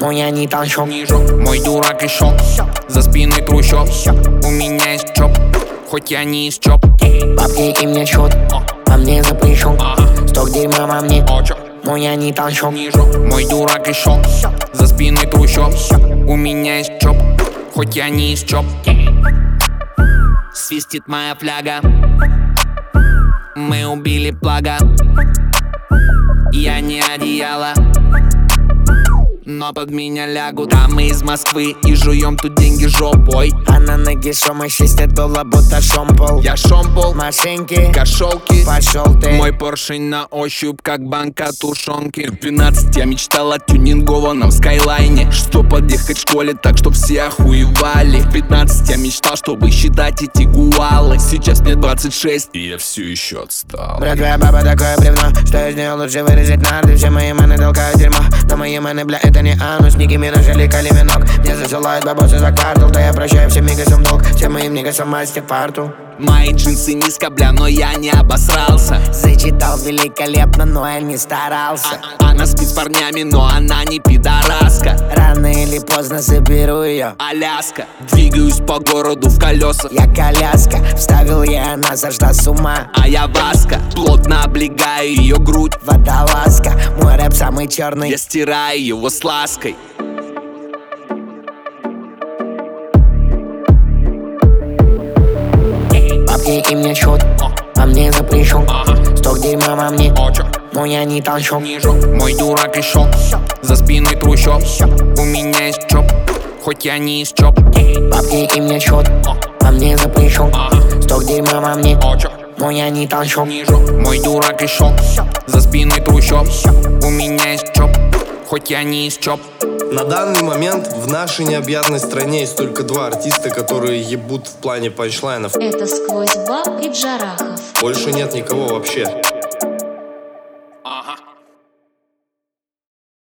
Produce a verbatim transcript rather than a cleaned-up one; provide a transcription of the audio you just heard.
но я не танчу. Мой дурак и шок, за спиной трущоб. У меня есть чоп, хоть я не из чоп. Бабки и мне счет, а мне за плечом. Сток дерьма во мне, но я не танчу. Мой дурак и шок, за спиной трущоб. У меня есть чоп, хоть я не из чоп. Свистит моя фляга, мы убили плага. Я не одеяло, но под меня лягут. А мы из Москвы и жуем тут деньги жопой. А на ноге шума шестьдесят долларов, будто шомпол. Я шомпол, машинки, кошелки, пошел ты. Мой поршень на ощупь, как банка тушенки. В двенадцать я мечтал о тюнингованном скайлайне, что подъехать в школе так, чтоб все охуевали. В пятнадцать я мечтал, чтобы считать эти гуалы. Сейчас мне двадцать шесть, и я все еще отстал. Брат, твоя баба такое бревно, что из нее лучше вырезать надо. Все мои маны толкают дерьмо, но мои маны, бля, это не анус. Ники Минаж или Кали Минок, мне засылают бабосы за карту. Да я прощаю всем мигасом долг, всем моим нигасам мастер парту. Мои джинсы низко, бля, но я не обосрался. Зачитал великолепно, но я не старался. а, Она спит с парнями, но она не пидораска. Рано или поздно заберу ее. Аляска, двигаюсь по городу в колесах. Я коляска, вставил я, она сошла с ума. А я Васка, плотно облегаю ее грудь. Водолазка, мой рэп самый черный. Я стираю его с лаской. Бабки и мне счет, а мне за плечом. Сток дерьма во мне, но я не танчу. Мой дурак и шок, за спиной трущоб. У меня есть чоп, хоть я не из чоп. Бабки и мне счет, а мне за плечом. Сток дерьма во мне, но я не танчу. Мой дурак и шок, за спиной трущоб. У меня есть чоп, хоть я не из чоп. На данный момент в нашей необъятной стране есть только два артиста, которые ебут в плане панчлайнов. Это Сквозь Баб и Джарахов. Больше нет никого вообще.